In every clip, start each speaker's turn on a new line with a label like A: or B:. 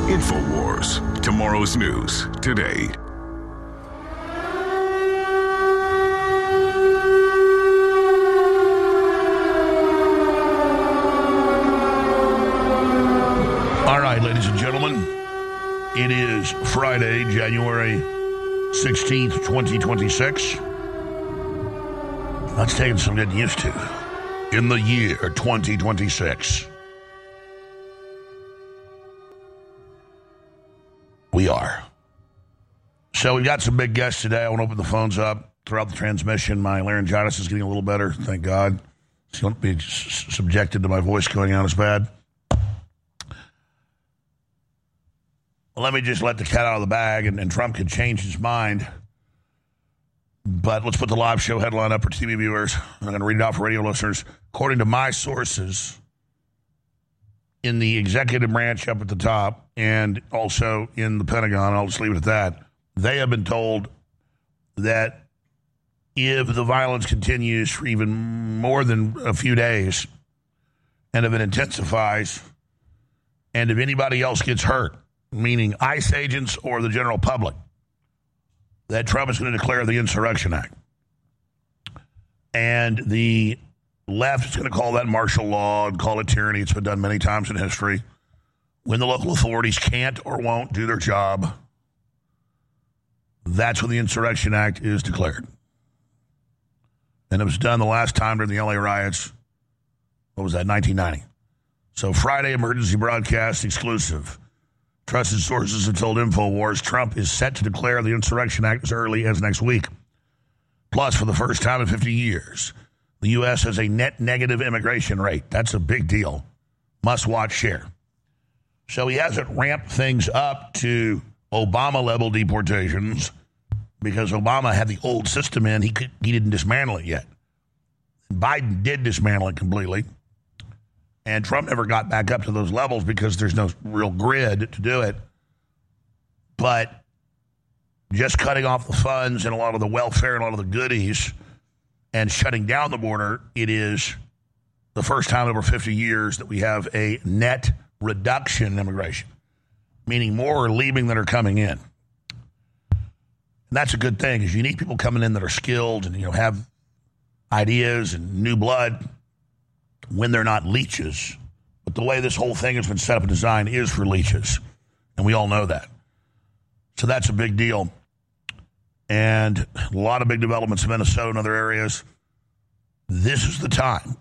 A: InfoWars. Tomorrow's news today.
B: All right, ladies and gentlemen, it is Friday, January 16th, 2026. Let's take some getting used to in the year 2026. We are. So we've got some big guests today. I want to open the phones up throughout the transmission. My laryngitis is getting a little better, thank God. So you won't be subjected to my voice going out as bad. Let me just let the cat out of the bag, and Trump could change his mind. But let's put the live show headline up for TV viewers. I'm going to read it out for radio listeners. According to my sources in the executive branch up at the top and also in the Pentagon, I'll just leave it at that, they have been told that if the violence continues for even more than a few days and if it intensifies and if anybody else gets hurt, meaning ICE agents or the general public, that Trump is going to declare the Insurrection Act. And the left is going to call that martial law and call it tyranny. It's been done many times in history. When the local authorities can't or won't do their job, that's when the Insurrection Act is declared. And it was done the last time during the LA riots. What was that, 1990? So Friday emergency broadcast exclusive. Trusted sources have told InfoWars Trump is set to declare the Insurrection Act as early as next week. Plus, for the first time in 50 years, the U.S. has a net negative immigration rate. That's a big deal. Must watch share. So he hasn't ramped things up to Obama-level deportations because Obama had the old system in. He didn't dismantle it yet. Biden did dismantle it completely. And Trump never got back up to those levels because there's no real grid to do it. But just cutting off the funds and a lot of the welfare and a lot of the goodies and shutting down the border, it is the first time in over 50 years that we have a net reduction in immigration, meaning more are leaving than are coming in. And that's a good thing because you need people coming in that are skilled and have ideas and new blood when they're not leeches. But the way this whole thing has been set up and designed is for leeches. And we all know that. So that's a big deal. And a lot of big developments in Minnesota and other areas. This is the time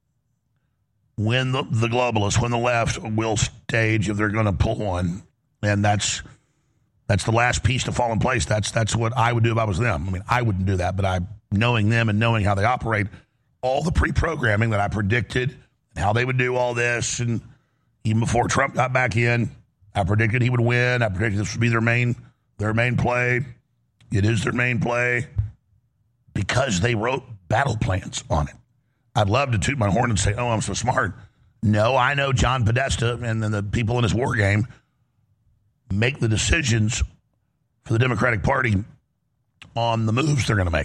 B: when the globalists, when the left will stage if they're going to pull one. And that's the last piece to fall in place. That's what I would do if I was them. I mean, I wouldn't do that, but knowing them and knowing how they operate, all the pre-programming that I predicted, how they would do all this, and even before Trump got back in, I predicted he would win. I predicted this would be their main play. It is their main play because they wrote battle plans on it. I'd love to toot my horn and say, oh, I'm so smart. No, I know John Podesta and then the people in his war game make the decisions for the Democratic Party on the moves they're going to make.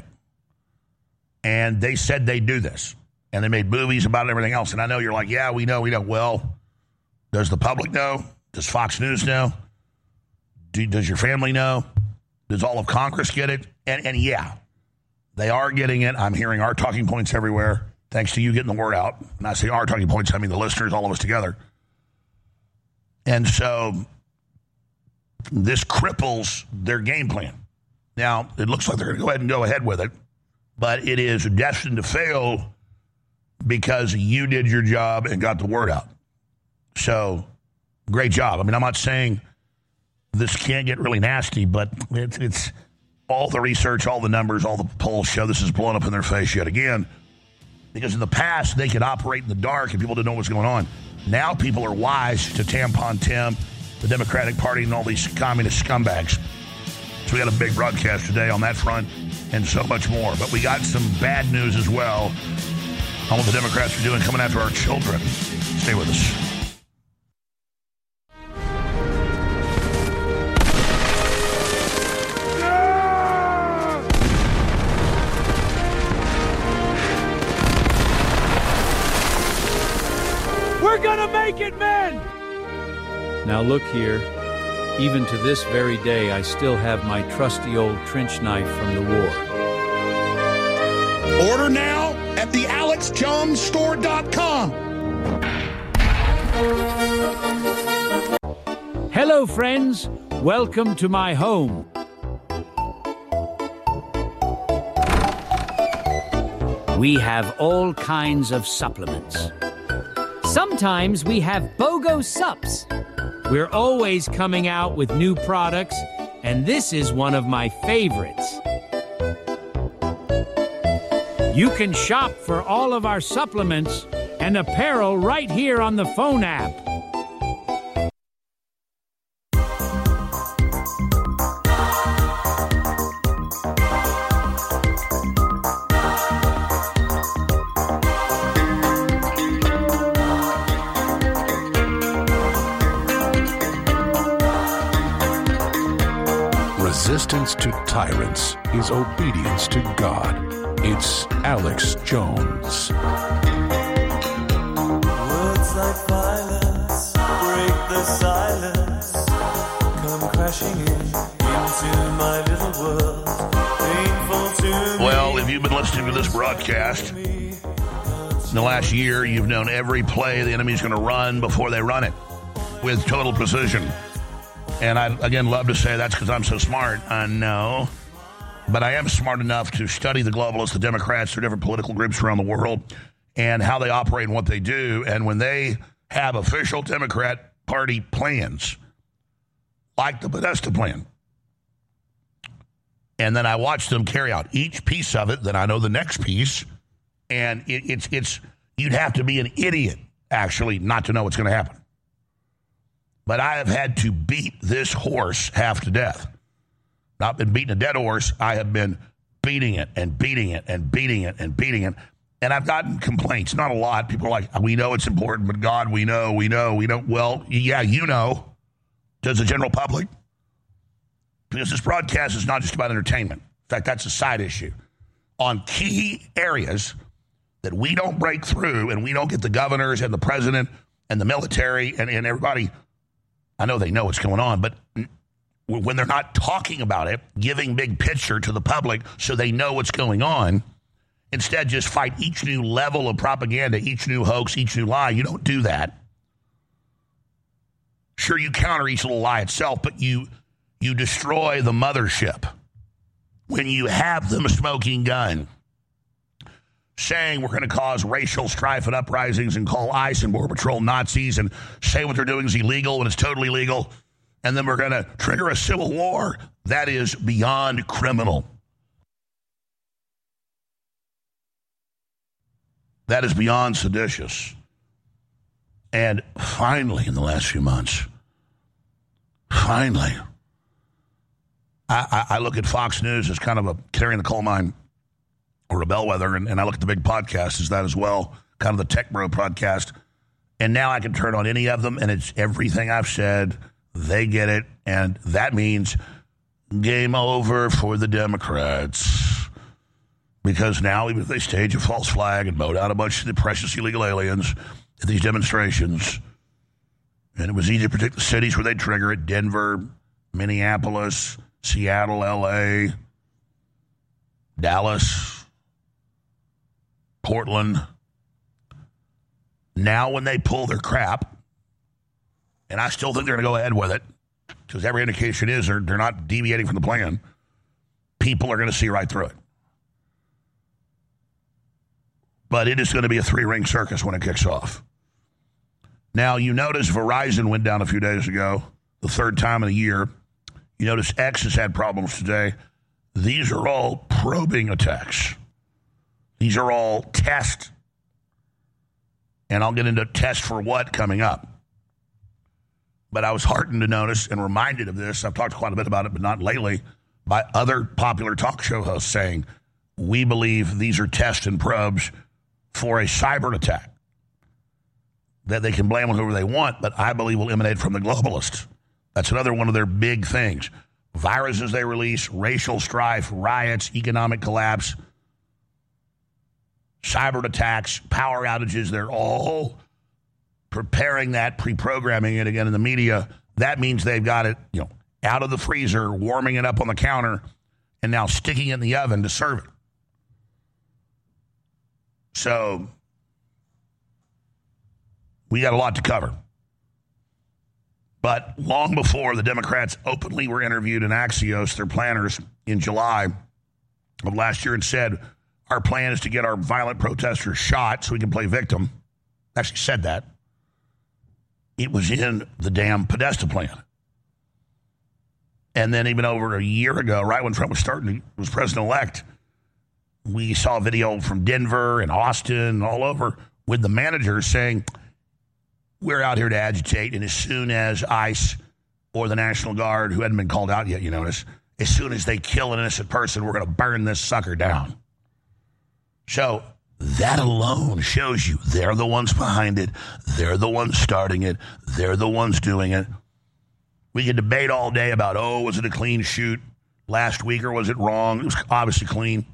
B: And they said they'd do this. And they made movies about it and everything else. And I know you're like, yeah, we know. Well, does the public know? Does Fox News know? Does your family know? Does all of Congress get it? And yeah, they are getting it. I'm hearing our talking points everywhere, thanks to you getting the word out. And I say our talking points, I mean the listeners, all of us together. And so this cripples their game plan. Now, it looks like they're going to go ahead with it. But it is destined to fail because you did your job and got the word out. So, great job. I mean, I'm not saying this can't get really nasty, but it's all the research, all the numbers, all the polls show this is blowing up in their face yet again. Because in the past, they could operate in the dark and people didn't know what's going on. Now people are wise to Tampon Tim, the Democratic Party, and all these communist scumbags. So we got a big broadcast today on that front. And so much more. But we got some bad news as well on what the Democrats are doing coming after our children. Stay with us.
C: We're gonna make it, men!
D: Now look here.
C: Even to this very day, I still have my trusty old trench knife from the war.
B: Order now at thealexjonesstore.com.
C: Hello, friends. Welcome to my home. We have all kinds of supplements.
D: Sometimes we have BOGO Sups.
C: We're always coming out with new products, and this is one of my favorites. You can shop for all of our supplements and apparel right here on the phone app.
A: Resistance to tyrants is obedience to God. It's Alex Jones.
E: Words like violence break the silence, come crashing into my little world, painful to me.
B: Well, if you've been listening to this broadcast in the last year, you've known every play the enemy's going to run before they run it with total precision. And I, again, love to say that's because I'm so smart. I know. But I am smart enough to study the globalists, the Democrats, their different political groups around the world, and how they operate and what they do. And when they have official Democrat Party plans, like the Podesta plan, and then I watch them carry out each piece of it, then I know the next piece. And it's you'd have to be an idiot, actually, not to know what's going to happen. But I have had to beat this horse half to death. Not been beating a dead horse. I have been beating it and beating it and beating it and beating it. And I've gotten complaints. Not a lot. People are like, we know it's important, but God, we know. Well, yeah, you know. Does the general public? Because this broadcast is not just about entertainment. In fact, that's a side issue. On key areas that we don't break through and we don't get the governors and the president and the military and everybody. I know they know what's going on, but when they're not talking about it, giving big picture to the public so they know what's going on, instead just fight each new level of propaganda, each new hoax, each new lie. You don't do that. Sure, you counter each little lie itself, but you destroy the mothership. When you have them smoking gun, saying we're going to cause racial strife and uprisings and call ICE and Border Patrol Nazis and say what they're doing is illegal when it's totally legal, and then we're going to trigger a civil war, that is beyond criminal. That is beyond seditious. And finally, in the last few months, I look at Fox News as kind of a carrying the coal mine or a bellwether, and I look at the big podcast as that as well, kind of the Tech Bro podcast. And now I can turn on any of them, and it's everything I've said. They get it, and that means game over for the Democrats. Because now, even if they stage a false flag and mow down a bunch of the precious illegal aliens at these demonstrations, and it was easy to predict the cities where they'd trigger it, Denver, Minneapolis, Seattle, L.A., Dallas, Portland. Now when they pull their crap, and I still think they're going to go ahead with it, because every indication is they're not deviating from the plan, people are going to see right through it. But it is going to be a three-ring circus when it kicks off. Now, you notice Verizon went down a few days ago, the third time in a year. You notice X has had problems today. These are all probing attacks. These are all tests. And I'll get into test for what coming up. But I was heartened to notice and reminded of this. I've talked quite a bit about it, but not lately, by other popular talk show hosts saying, we believe these are tests and probes for a cyber attack that they can blame on whoever they want, but I believe will emanate from the globalists. That's another one of their big things. Viruses they release, racial strife, riots, economic collapse, cyber attacks, power outages, they're all preparing that, pre-programming it again in the media. that means they've got it, out of the freezer, warming it up on the counter, and now sticking it in the oven to serve it. So we got a lot to cover. But long before the Democrats openly were interviewed in Axios, their planners, in July of last year, and said, our plan is to get our violent protesters shot so we can play victim. Actually said that. It was in the damn Podesta plan. And then even over a year ago, right when Trump was president-elect, we saw a video from Denver and Austin, all over, with the managers saying, we're out here to agitate, and as soon as ICE or the National Guard, who hadn't been called out yet, you notice, as soon as they kill an innocent person, we're going to burn this sucker down. So that alone shows you they're the ones behind it. They're the ones starting it. They're the ones doing it. We could debate all day about, was it a clean shoot last week or was it wrong? It was obviously clean.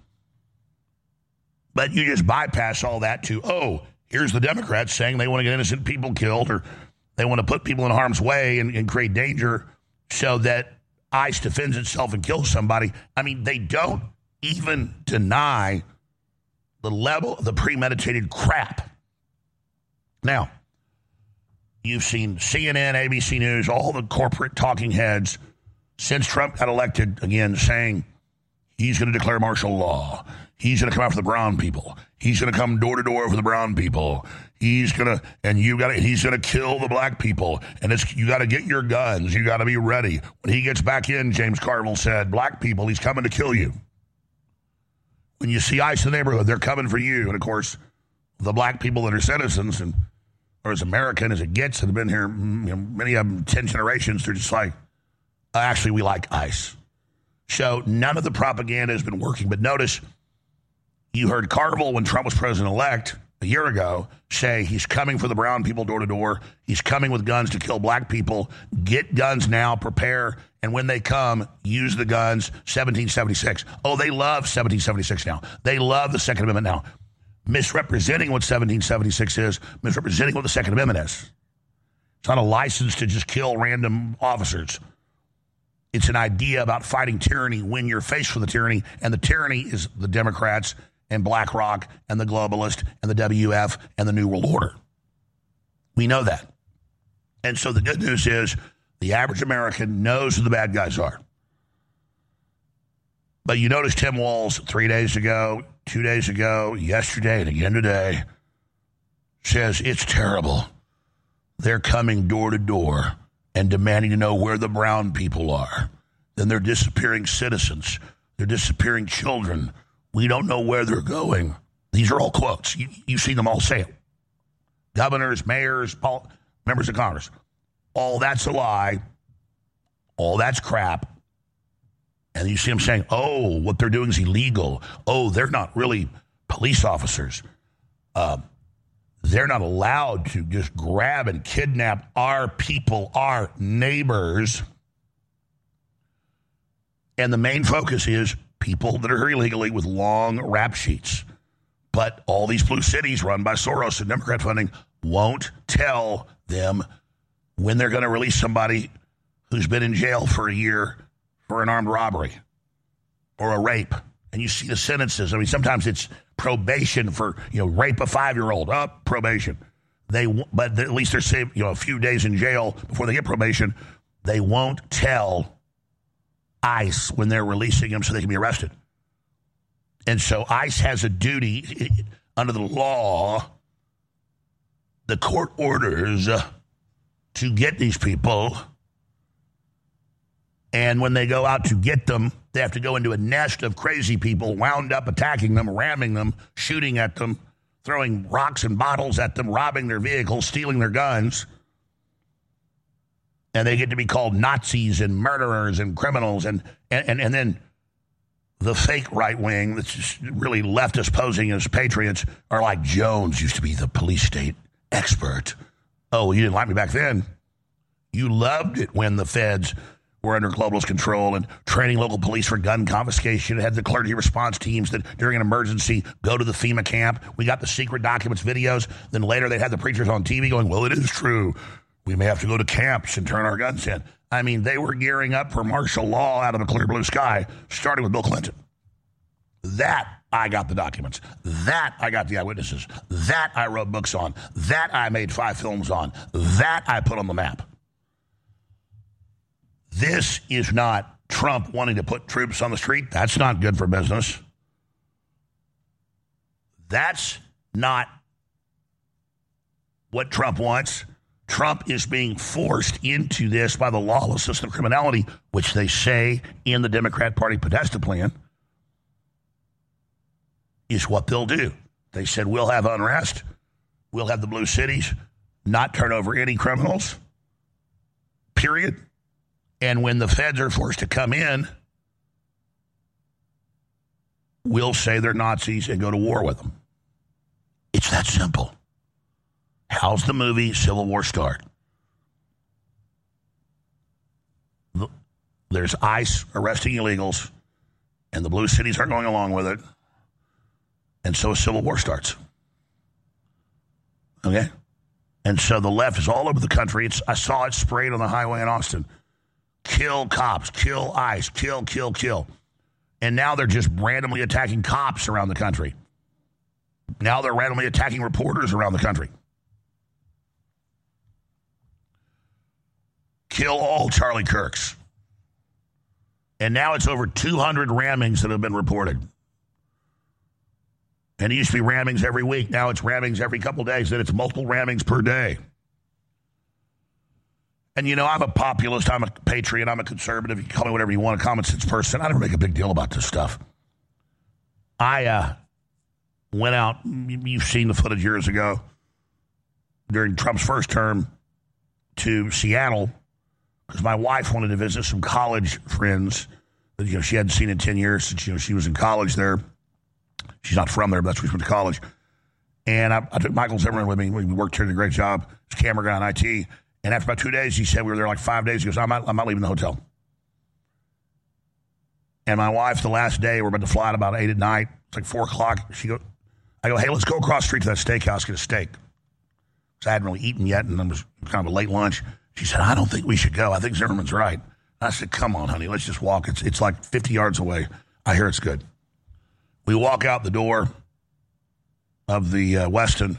B: But you just bypass all that to, here's the Democrats saying they want to get innocent people killed, or they want to put people in harm's way and create danger so that ICE defends itself and kills somebody. I mean, they don't even deny the level of the premeditated crap. Now, you've seen CNN, ABC News, all the corporate talking heads since Trump got elected again saying he's going to declare martial law. He's going to come after the brown people. He's going to come door to door for the brown people. He's going to kill the black people. And you got to get your guns. You got to be ready. When he gets back in, James Carville said, black people, he's coming to kill you. When you see ICE in the neighborhood, they're coming for you. And of course, the black people that are citizens or as American as it gets, that have been here, many of them 10 generations, they're just like, actually, we like ICE. So none of the propaganda has been working. But notice, you heard Carville, when Trump was president-elect a year ago, say he's coming for the brown people door to door. He's coming with guns to kill black people. Get guns now, prepare, and when they come, use the guns. 1776. They love 1776 now. They love the Second Amendment now. Misrepresenting what 1776 is, misrepresenting what the Second Amendment is. It's not a license to just kill random officers. It's an idea about fighting tyranny when you're faced with the tyranny, and the tyranny is the Democrats and BlackRock and the globalists and the WF and the New World Order. We know that. And so the good news is the average American knows who the bad guys are. But you notice Tim Walz 3 days ago, 2 days ago, yesterday, and again today, says it's terrible. They're coming door to door and demanding to know where the brown people are. Then they're disappearing citizens. They're disappearing children. We don't know where they're going. These are all quotes. You see them all say it. Governors, mayors, members of Congress. All that's a lie. All that's crap. And you see them saying, what they're doing is illegal. They're not really police officers. They're not allowed to just grab and kidnap our people, our neighbors. And the main focus is people that are here illegally with long rap sheets. But all these blue cities run by Soros and Democrat funding won't tell them when they're going to release somebody who's been in jail for a year for an armed robbery or a rape. And you see the sentences. I mean, sometimes it's probation for, rape a 5-year-old. Probation. But at least they're saved, a few days in jail before they get probation. They won't tell ICE when they're releasing them so they can be arrested. And so ICE has a duty under the law. The court orders to get these people. And when they go out to get them, they have to go into a nest of crazy people wound up attacking them, ramming them, shooting at them, throwing rocks and bottles at them, robbing their vehicles, stealing their guns. And they get to be called Nazis and murderers and criminals. And then the fake right wing that's just really leftist posing as patriots are like, Jones used to be the police state expert. You didn't like me back then. You loved it when the feds were under globalist control and training local police for gun confiscation. It had the clergy response teams that during an emergency go to the FEMA camp. We got the secret documents, videos. Then later they had the preachers on TV going, well, it is true. We may have to go to camps and turn our guns in. I mean, they were gearing up for martial law out of a clear blue sky, starting with Bill Clinton. That I got the documents. That I got the eyewitnesses. That I wrote books on. That I made 5 films on. That I put on the map. This is not Trump wanting to put troops on the street. That's not good for business. That's not what Trump wants. Trump is being forced into this by the lawless system of criminality, which they say in the Democrat Party Podesta plan is what they'll do. They said, we'll have unrest. We'll have the blue cities not turn over any criminals, period. And when the feds are forced to come in, we'll say they're Nazis and go to war with them. It's that simple. How's the movie Civil War start? There's ICE arresting illegals, and the blue cities aren't going along with it. And so a civil war starts. Okay? And so the left is all over the country. I saw it sprayed on the highway in Austin. Kill cops, kill ICE, kill. And now they're just randomly attacking cops around the country. Now they're randomly attacking reporters around the country. Kill all Charlie Kirks. And now it's over 200 rammings that have been reported. And it used to be rammings every week. Now it's rammings every couple days. Then it's multiple rammings per day. And, you know, I'm a populist. I'm a patriot. I'm a conservative. You can call me whatever you want, a common sense person. I never make a big deal about this stuff. I went out. You've seen the footage years ago during Trump's first term to Seattle because my wife wanted to visit some college friends that, you know, she hadn't seen in 10 years since, you know, she was in college there. She's not from there, but that's where she went to college. And I took Michael Zimmerman with me. We worked here, did a great job. He's a camera guy in IT. And after about 2 days, he said, we were there like 5 days. He goes, I'm not leaving the hotel. And my wife, the last day, we're about to fly at about 8 at night. It's like 4 o'clock. I go, hey, let's go across the street to that steakhouse, get a steak. Because I hadn't really eaten yet, and it was kind of a late lunch. She said, I don't think we should go. I think Zimmerman's right. I said, come on, honey, let's just walk. It's like 50 yards away. I hear it's good. We walk out the door of the Westin,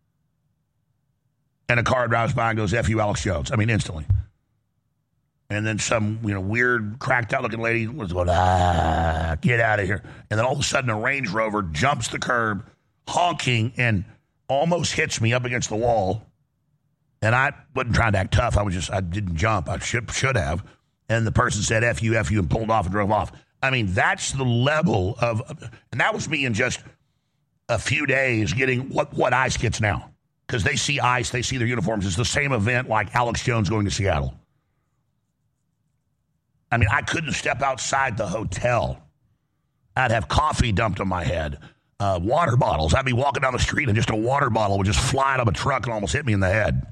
B: and a car drives by and goes, F you, Alex Jones. I mean, instantly. And then some, you know, weird, cracked-out-looking lady was going, get out of here. And then all of a sudden, a Range Rover jumps the curb, honking, and almost hits me up against the wall. And I wasn't trying to act tough. I didn't jump. I should have. And the person said, F you, and pulled off and drove off. I mean, that's the level of, and that was me in just a few days getting what ICE gets now. Because they see ICE, they see their uniforms. It's the same event like Alex Jones going to Seattle. I mean, I couldn't step outside the hotel. I'd have coffee dumped on my head, water bottles. I'd be walking down the street and just a water bottle would just fly out of a truck and almost hit me in the head.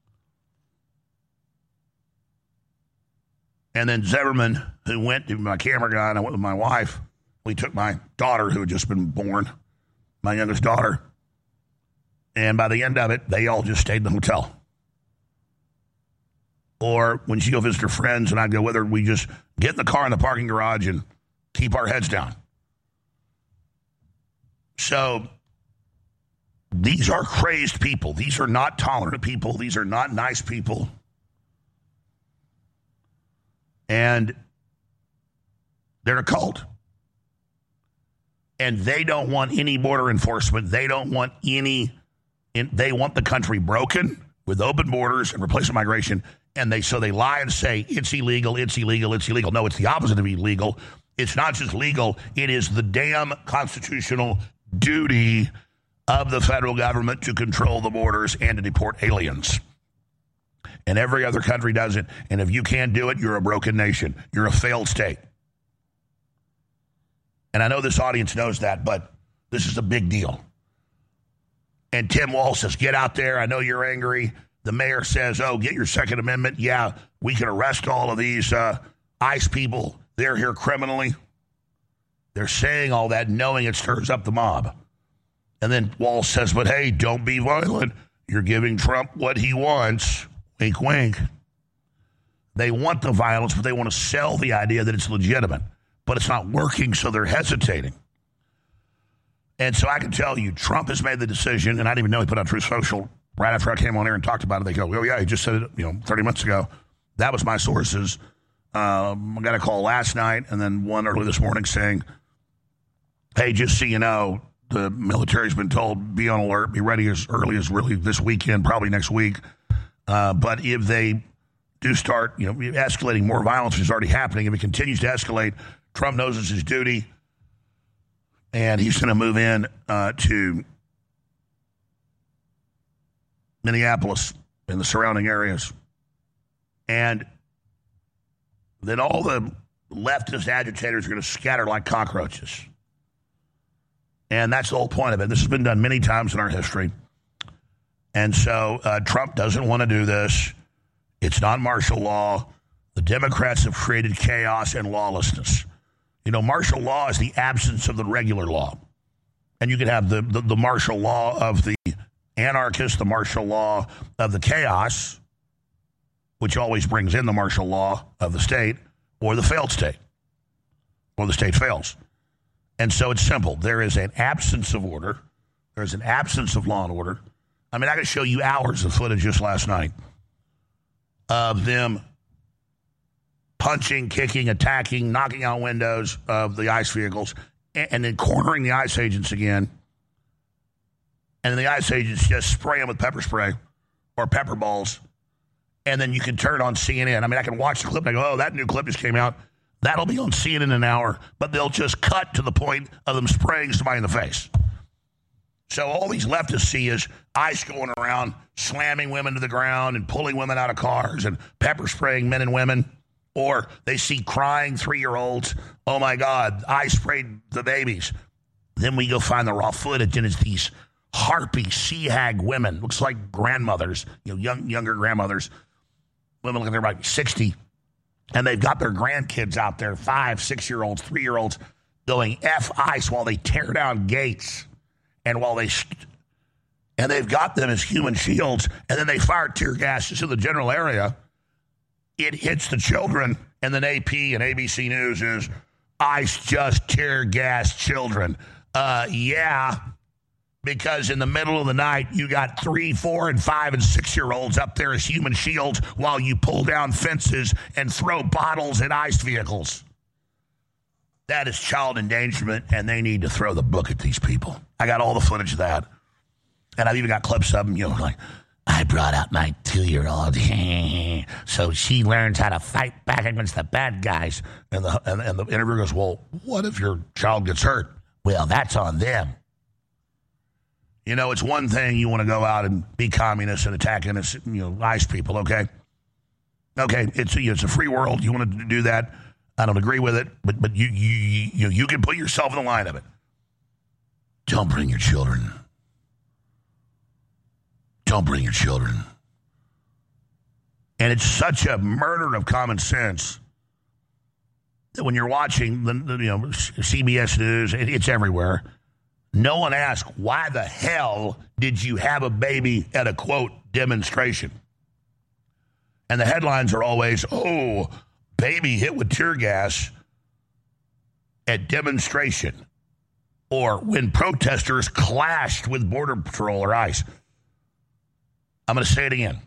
B: And then Zimmerman, who went to my camera guy, and I went with my wife. We took my daughter, who had just been born, my youngest daughter. And by the end of it, they all just stayed in the hotel. Or when she go visit her friends and I'd go with her, we just get in the car in the parking garage and keep our heads down. So these are crazed people. These are not tolerant people. These are not nice people. And they're a cult. And they don't want any border enforcement. They don't want they want the country broken with open borders and replacement migration. And so they lie and say, it's illegal, it's illegal, it's illegal. No, it's the opposite of illegal. It's not just legal. It is the damn constitutional duty of the federal government to control the borders and to deport aliens. And every other country does it. And if you can't do it, you're a broken nation. You're a failed state. And I know this audience knows that, but this is a big deal. And Tim Walz says, get out there. I know you're angry. The mayor says, oh, get your Second Amendment. Yeah, we can arrest all of these ICE people. They're here criminally. They're saying all that knowing it stirs up the mob. And then Walz says, but hey, don't be violent. You're giving Trump what he wants. wink, wink, they want the violence, but they want to sell the idea that it's legitimate. But it's not working, so they're hesitating. And so I can tell you, Trump has made the decision, and I didn't even know he put on Truth Social right after I came on here and talked about it. They go, oh, yeah, he just said it 30 minutes ago. That was my sources. I got a call last night and then one early this morning saying, hey, just so you know, the military's been told, be on alert, be ready as early as really this weekend, probably next week. But if they do start, escalating more violence, which is already happening, if it continues to escalate, Trump knows it's his duty, and he's going to move in to Minneapolis and the surrounding areas. And then all the leftist agitators are going to scatter like cockroaches. And that's the whole point of it. This has been done many times in our history. And so Trump doesn't want to do this. It's not martial law. The Democrats have created chaos and lawlessness. Martial law is the absence of the regular law. And you could have the martial law of the anarchist, the martial law of the chaos, which always brings in the martial law of the state, or the failed state, or the state fails. And so it's simple. There is an absence of order. There's an absence of law and order. I mean, I could show you hours of footage just last night of them punching, kicking, attacking, knocking out windows of the ICE vehicles, and then cornering the ICE agents again. And then the ICE agents just spray them with pepper spray or pepper balls. And then you can turn on CNN. I mean, I can watch the clip and I go, oh, that new clip just came out. That'll be on CNN in an hour, but they'll just cut to the point of them spraying somebody in the face. So all these leftists see is ICE going around slamming women to the ground and pulling women out of cars and pepper spraying men and women. Or they see crying 3-year-olds. Oh, my God, ICE sprayed the babies. Then we go find the raw footage, and it's these harpy, sea hag women. Looks like grandmothers, younger grandmothers. Women look like they're like 60. And they've got their grandkids out there, 5, 6-year-olds, 3-year-olds, going F ICE while they tear down gates. And while and they've got them as human shields, and then they fire tear gas into the general area. It hits the children, and then AP and ABC News is, ICE just tear gas children. Yeah, because in the middle of the night, you got 3, 4, and 5, and 6-year-olds up there as human shields while you pull down fences and throw bottles at ICE vehicles. That is child endangerment, and they need to throw the book at these people. I got all the footage of that. And I've even got clips of them, like, I brought out my 2-year-old, so she learns how to fight back against the bad guys. And the interviewer goes, well, what if your child gets hurt? Well, that's on them. It's one thing you want to go out and be communist and attack innocent, ICE people, okay? Okay, it's a free world. You want to do that. I don't agree with it, but you can put yourself in the line of it. Don't bring your children. Don't bring your children. And it's such a murder of common sense that when you're watching the CBS News, it's everywhere. No one asks, why the hell did you have a baby at a, quote, demonstration? And the headlines are always, oh, baby hit with tear gas at demonstration. Or when protesters clashed with Border Patrol or ICE. I'm going to say it again.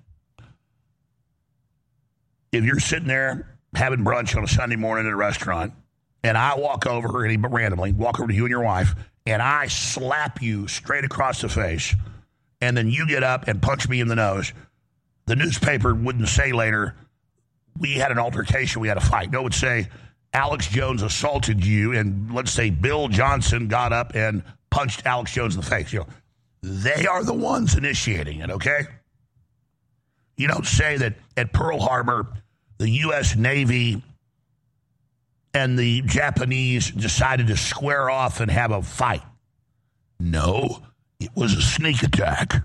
B: If you're sitting there having brunch on a Sunday morning at a restaurant, and I walk over, randomly, walk over to you and your wife, and I slap you straight across the face, and then you get up and punch me in the nose, the newspaper wouldn't say later, we had an altercation, we had a fight. No, it would say, Alex Jones assaulted you, and let's say Bill Johnson got up and punched Alex Jones in the face. They are the ones initiating it, okay? You don't say that at Pearl Harbor, the U.S. Navy and the Japanese decided to square off and have a fight. No, it was a sneak attack.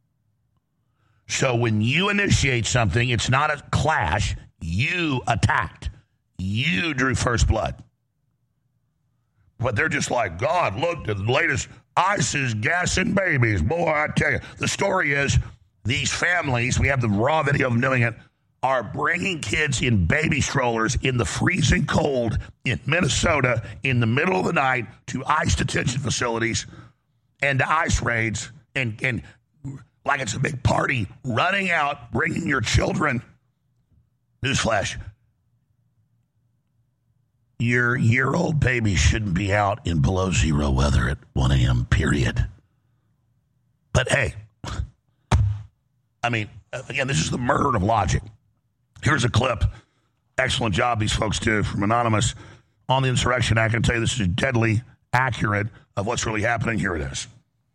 B: So when you initiate something, it's not a clash. You attacked. You drew first blood. But they're just like, God, look, the latest ICE is gassing babies. Boy, I tell you. The story is these families, we have the raw video of them doing it, are bringing kids in baby strollers in the freezing cold in Minnesota in the middle of the night to ICE detention facilities and to ICE raids, and like it's a big party, running out, bringing your children. Newsflash. Your year-old baby shouldn't be out in below zero weather at 1 a.m., period. But hey, I mean, again, this is the murder of logic. Here's a clip. Excellent job these folks do from Anonymous on the Insurrection Act. I can tell you this is deadly accurate of what's really happening. Here it is.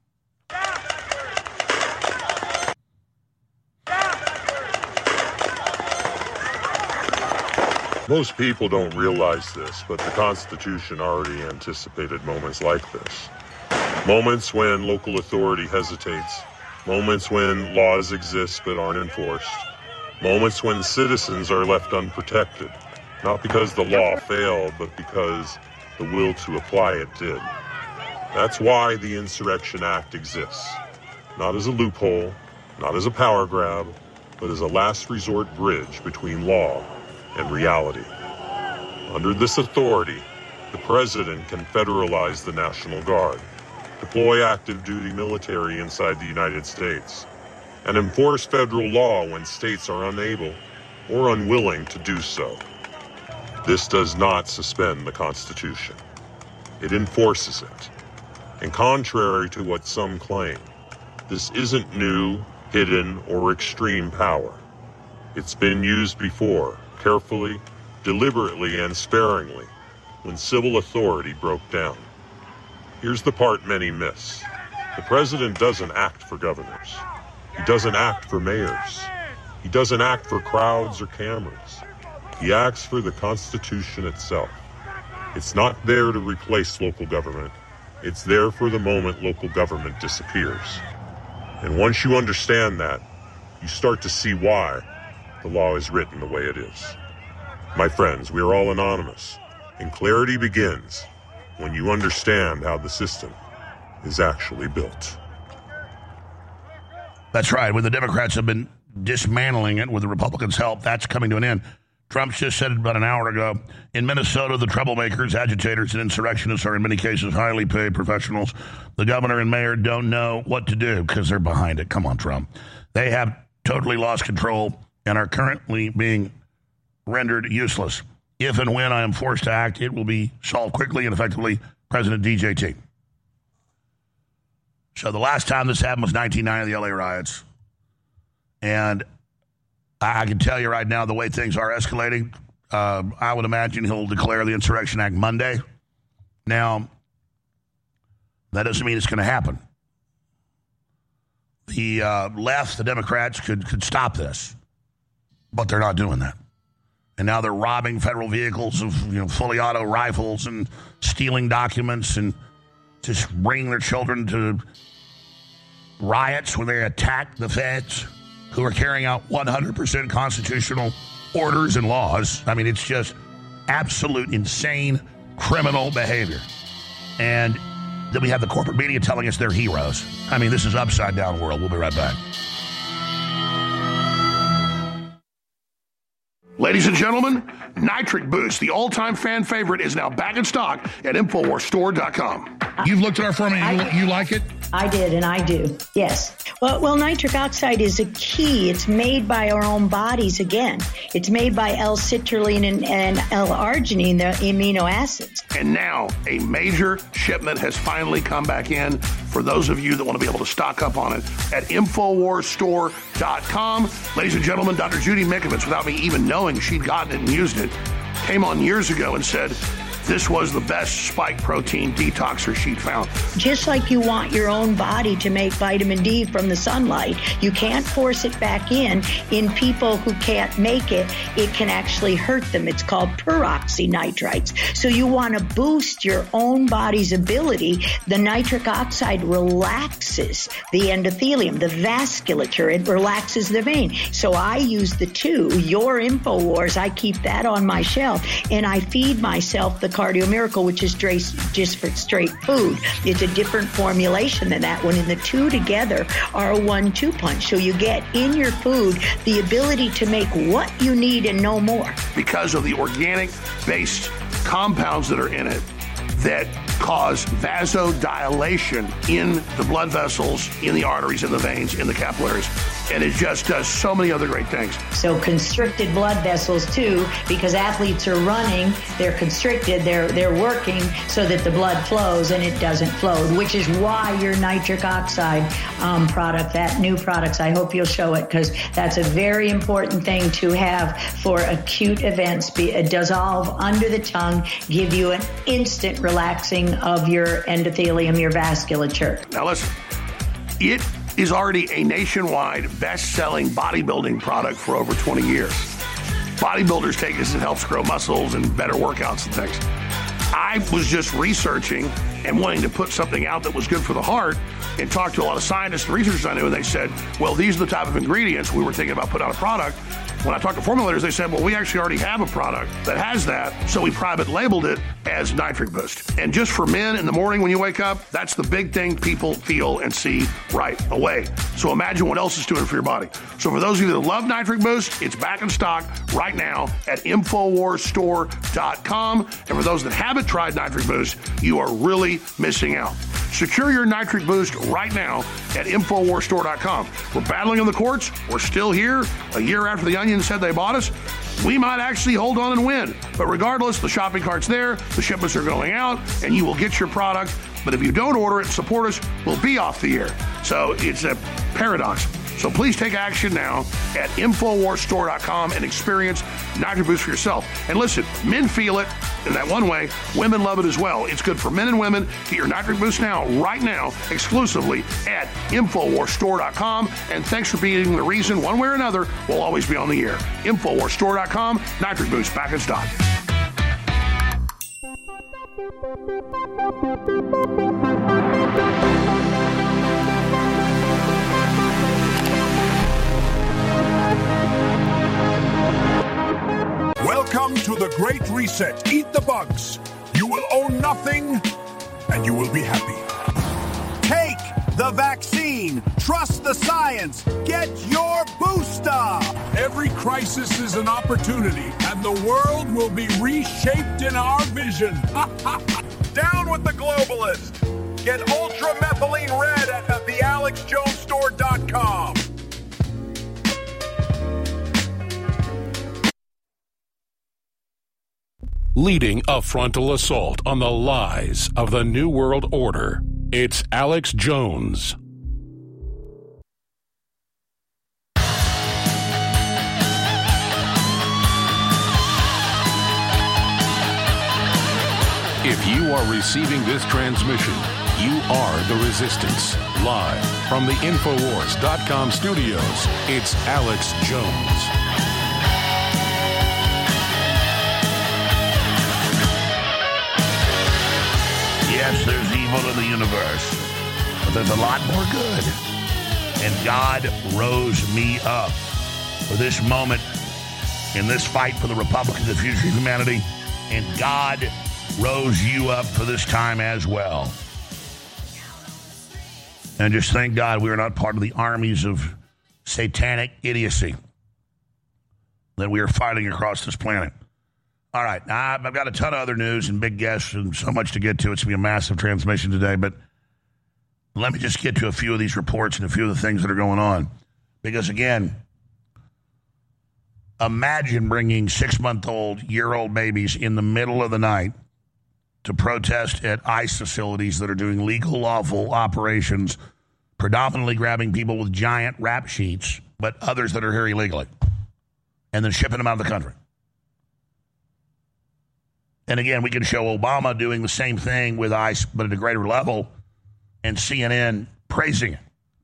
F: Most people don't realize this, but the Constitution already anticipated moments like this. Moments when local authority hesitates. Moments when laws exist but aren't enforced. Moments when citizens are left unprotected. Not because the law failed, but because the will to apply it did. That's why the Insurrection Act exists. Not as a loophole, not as a power grab, but as a last resort bridge between law and reality. Under this authority, the President can federalize the National Guard, deploy active duty military inside the United States, and enforce federal law when states are unable or unwilling to do so. This does not suspend the Constitution. It enforces it. And contrary to what some claim, this isn't new, hidden, or extreme power. It's been used before, carefully, deliberately, and sparingly, when civil authority broke down. Here's the part many miss. The President doesn't act for governors. He doesn't act for mayors. He doesn't act for crowds or cameras. He acts for the Constitution itself. It's not there to replace local government. It's there for the moment local government disappears. And once you understand that, you start to see why the law is written the way it is. My friends, we are all anonymous, and clarity begins when you understand how the system is actually built.
B: That's right. When the Democrats have been dismantling it with the Republicans' help, that's coming to an end. Trump just said it about an hour ago. In Minnesota, the troublemakers, agitators, and insurrectionists are in many cases highly paid professionals. The governor and mayor don't know what to do because they're behind it. Come on, Trump. They have totally lost control and are currently being rendered useless. If and when I am forced to act, it will be solved quickly and effectively. President DJT. So the last time this happened was 1990, the LA riots. And I can tell you right now, the way things are escalating, I would imagine he'll declare the Insurrection Act Monday. Now, that doesn't mean it's going to happen. The left, the Democrats, could stop this, but they're not doing that. And now they're robbing federal vehicles of fully auto rifles and stealing documents and just bringing their children to riots when they attack the feds who are carrying out 100% constitutional orders and laws. I mean, it's just absolute insane criminal behavior. And then we have the corporate media telling us they're heroes. I mean, this is upside down world. We'll be right back. Ladies and gentlemen, Nitric Boost, the all-time fan favorite, is now back in stock at InfoWarsStore.com. You've looked at our formula. You like it?
G: I did, and I do. Yes. Well, nitric oxide is a key. It's made by our own bodies again. It's made by L-citrulline and L-arginine, the amino acids.
B: And now a major shipment has finally come back in for those of you that want to be able to stock up on it at InfoWarsStore.com. Ladies and gentlemen, Dr. Judy Mikovits, without me even knowing she'd gotten it and used it, came on years ago and said this was the best spike protein detoxer she'd found.
G: Just like you want your own body to make vitamin D from the sunlight, you can't force it back in people who can't make it. It can actually hurt them. It's called peroxynitrites. So you want to boost your own body's ability. The nitric oxide relaxes the endothelium, the vasculature. It relaxes the vein. So I use the two. Your InfoWars, I keep that on my shelf, and I feed myself the Cardio Miracle, which is just for straight food. It's a different formulation than that one, and the two together are a 1-2 punch. So you get in your food the ability to make what you need and no more.
B: Because of the organic-based compounds that are in it that cause vasodilation in the blood vessels, in the arteries, in the veins, in the capillaries. And it just does so many other great things.
G: So constricted blood vessels too, because athletes are running, they're constricted, they're working so that the blood flows and it doesn't flow, which is why your nitric oxide product, that new products, I hope you'll show it, because that's a very important thing to have for acute events. Dissolve under the tongue, give you an instant relaxing of your endothelium, your vasculature.
B: Now listen, it is already a nationwide best-selling bodybuilding product for over 20 years. Bodybuilders take this, it helps grow muscles and better workouts and things. I was just researching and wanting to put something out that was good for the heart and talked to a lot of scientists and researchers I knew, and they said, well, these are the type of ingredients we were thinking about putting out a product. When I talked to formulators, they said, well, we actually already have a product that has that, so we private labeled it as Nitric Boost. And just for men in the morning when you wake up, that's the big thing people feel and see right away. So imagine what else it's doing for your body. So for those of you that love Nitric Boost, it's back in stock right now at InfoWarsStore.com. And for those that haven't tried Nitric Boost, you are really missing out. Secure your Nitric Boost right now at InfoWarsStore.com. We're battling in the courts. We're still here a year after the Onion said they bought us. We might actually hold on and win. But regardless, the shopping cart's there, the shipments are going out, and you will get your product. But if you don't order it and support us, we'll be off the air. So it's a paradox. So please take action now at InfoWarsStore.com and experience Nitric Boost for yourself. And listen, men feel it in that one way. Women love it as well. It's good for men and women. Get your Nitric Boost now, right now, exclusively at InfoWarsStore.com. And thanks for being the reason, one way or another, we'll always be on the air. InfoWarsStore.com, Nitric Boost, back in stock.
A: Welcome to the Great Reset. Eat the bugs. You will own nothing, and you will be happy.
H: Take the vaccine. Trust the science. Get your booster.
A: Every crisis is an opportunity, and the world will be reshaped in our vision.
H: Down with the globalists. Get ultramethylene red at thealexjonesstore.com.
A: Leading a frontal assault on the lies of the New World Order, it's Alex Jones. If you are receiving this transmission, you are the resistance. Live from the Infowars.com studios, it's Alex Jones.
B: Yes, there's evil in the universe, but there's a lot more good. And God rose me up for this moment in this fight for the Republic of the future of humanity. And God rose you up for this time as well. And just thank God we are not part of the armies of satanic idiocy that we are fighting across this planet. All right, I've got a ton of other news and big guests and so much to get to. It's going to be a massive transmission today, but let me just get to a few of these reports and a few of the things that are going on. Because, again, imagine bringing 6-month-old, year-old babies in the middle of the night to protest at ICE facilities that are doing legal, lawful operations, predominantly grabbing people with giant rap sheets, but others that are here illegally, and then shipping them out of the country. And again, we can show Obama doing the same thing with ICE, but at a greater level, and CNN praising it.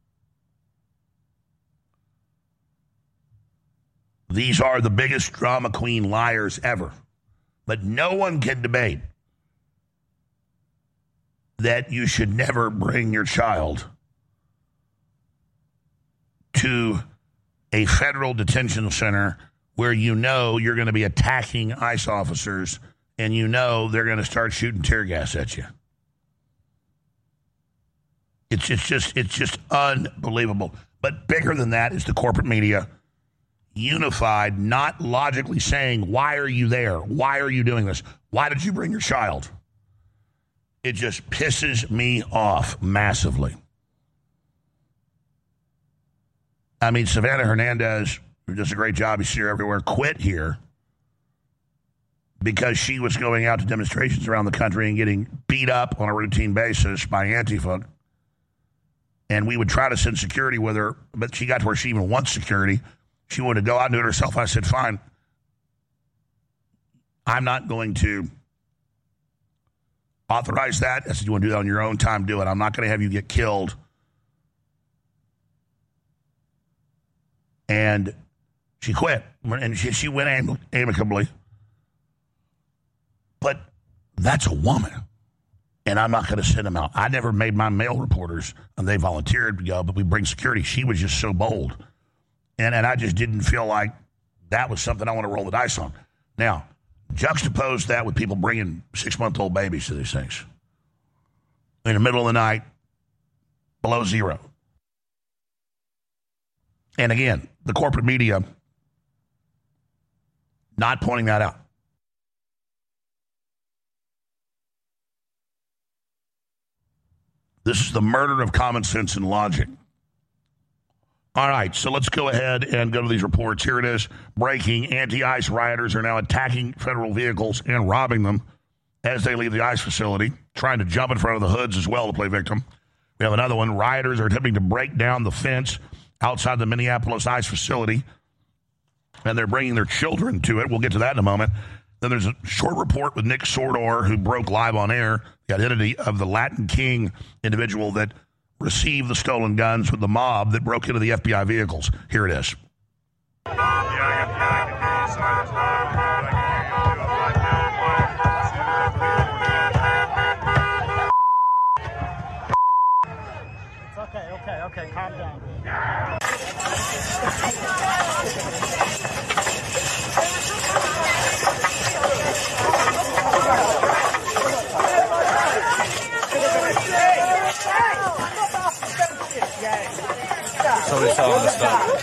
B: These are the biggest drama queen liars ever. But no one can debate that you should never bring your child to a federal detention center where you know you're going to be attacking ICE officers and you know they're going to start shooting tear gas at you. It's just unbelievable. But bigger than that is the corporate media, unified, not logically saying, why are you there? Why are you doing this? Why did you bring your child? It just pisses me off massively. I mean, Savannah Hernandez, who does a great job, you see her everywhere, quit here because she was going out to demonstrations around the country and getting beat up on a routine basis by Antifa. And we would try to send security with her, but she got to where she even wants security. She wanted to go out and do it herself. I said, fine. I'm not going to authorize that. I said, you want to do that on your own time, do it. I'm not going to have you get killed. And she quit. And she went amicably. But that's a woman. And I'm not going to send them out. I never made my male reporters, and they volunteered to go, but we bring security. She was just so bold. And I just didn't feel like that was something I want to roll the dice on. Now, juxtapose that with people bringing 6-month-old babies to these things. In the middle of the night, below zero. And again, the corporate media not pointing that out. This is the murder of common sense and logic. All right, so let's go ahead and go to these reports. Here it is. Breaking. Anti-ICE rioters are now attacking federal vehicles and robbing them as they leave the ICE facility, trying to jump in front of the hoods as well to play victim. We have another one. Rioters are attempting to break down the fence outside the Minneapolis ICE facility, and they're bringing their children to it. We'll get to that in a moment. Then there's a short report with Nick Sordor, who broke live on air the identity of the Latin King individual that received the stolen guns with the mob that broke into the FBI vehicles. Here it is.
I: Okay, calm down.
J: Somebody's telling us stuff.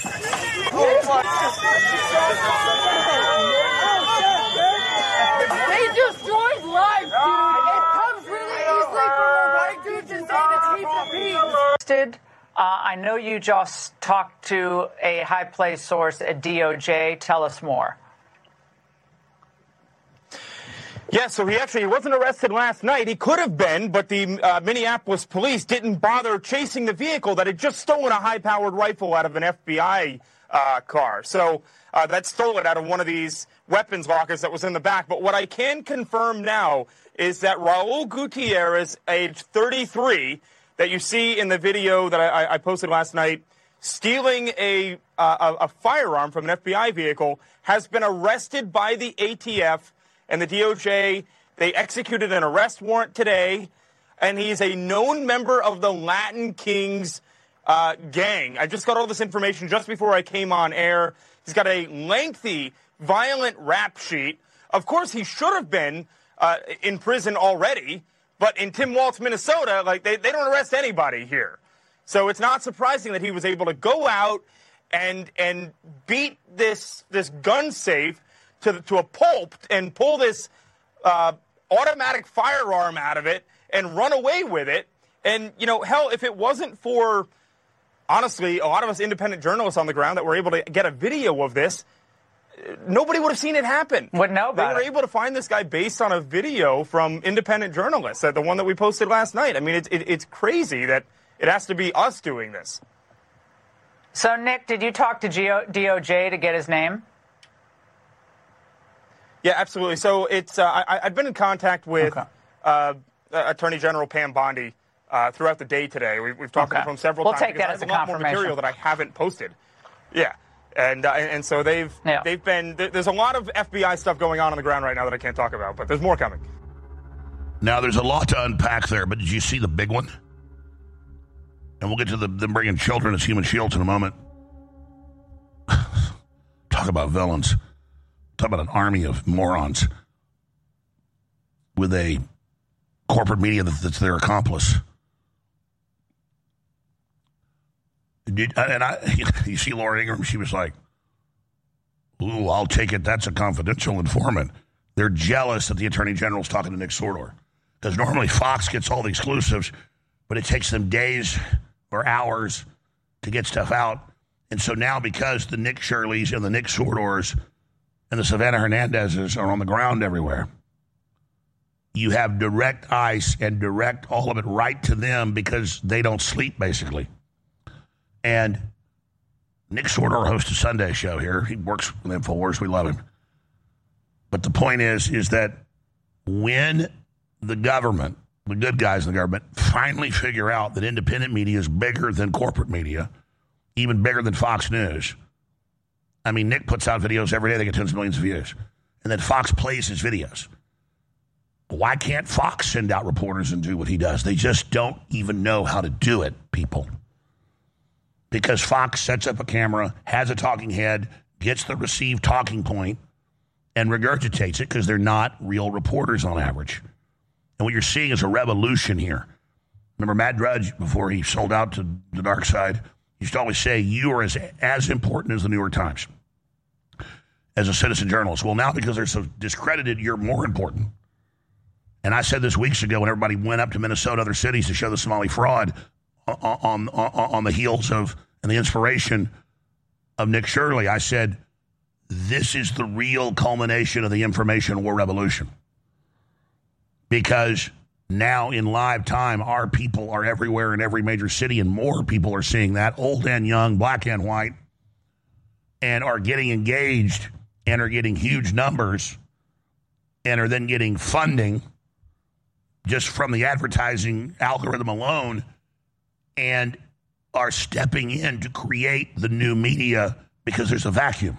K: They destroyed lives, dude. It comes really easily for a white dude to say to keep the peace. I know you just talked to a high-placed source at DOJ. Tell us more.
J: Yeah, so he wasn't arrested last night. He could have been, but the Minneapolis police didn't bother chasing the vehicle that had just stolen a high-powered rifle out of an FBI car. So that stole it out of one of these weapons lockers that was in the back. But what I can confirm now is that Raul Gutierrez, age 33, that you see in the video that I posted last night, stealing a firearm from an FBI vehicle, has been arrested by the ATF and the DOJ. They executed an arrest warrant today, and he's a known member of the Latin Kings gang. I just got all this information just before I came on air. He's got a lengthy, violent rap sheet. Of course, he should have been in prison already, but in Tim Waltz, Minnesota, they don't arrest anybody here. So it's not surprising that he was able to go out and beat this gun safe to a pulp and pull this automatic firearm out of it and run away with it. And, hell, if it wasn't for, honestly, a lot of us independent journalists on the ground that were able to get a video of this, nobody would have seen it happen.
K: Wouldn't know about it.
J: They were able to find this guy based on a video from independent journalists, the one that we posted last night. I mean, it's crazy that it has to be us doing this.
K: So, Nick, did you talk to DOJ to get his name?
J: Yeah, absolutely. So it's I've been in contact with Attorney General Pam Bondi throughout the day today. We've talked to them several times.
K: We'll take that as a confirmation.
J: I have a lot more material that I haven't posted. Yeah, and so they've been. There's a lot of FBI stuff going on the ground right now that I can't talk about, but there's more coming.
B: Now, there's a lot to unpack there, but did you see the big one? And we'll get to them bringing children as human shields in a moment. Talk about villains. Talk about an army of morons. with a corporate media that's their accomplice. You see Laura Ingraham, she was like, ooh, I'll take it. That's a confidential informant. They're jealous that the Attorney General's talking to Nick Sordor. Because normally Fox gets all the exclusives, but it takes them days or hours to get stuff out. And so now because the Nick Shirleys and the Nick Sordors and the Savannah Hernandezes are on the ground everywhere, you have direct ice and direct all of it right to them because they don't sleep, basically. And Nick Sordor hosts a Sunday show here. He works with InfoWars. We love him. But the point is that when the government, the good guys in the government, finally figure out that independent media is bigger than corporate media, even bigger than Fox News. I mean, Nick puts out videos every day. They get tens of millions of views. And then Fox plays his videos. Why can't Fox send out reporters and do what he does? They just don't even know how to do it, people. Because Fox sets up a camera, has a talking head, gets the received talking point, and regurgitates it because they're not real reporters on average. And what you're seeing is a revolution here. Remember Matt Drudge, before he sold out to the dark side, used to always say, you are as important as the New York Times as a citizen journalist. Well, now because they're so discredited, you're more important. And I said this weeks ago when everybody went up to Minnesota, other cities, to show the Somali fraud on the heels of and the inspiration of Nick Shirley. I said, this is the real culmination of the information war revolution. Because now in live time, our people are everywhere in every major city, and more people are seeing that, old and young, black and white, and are getting engaged and are getting huge numbers and are then getting funding just from the advertising algorithm alone, and are stepping in to create the new media because there's a vacuum.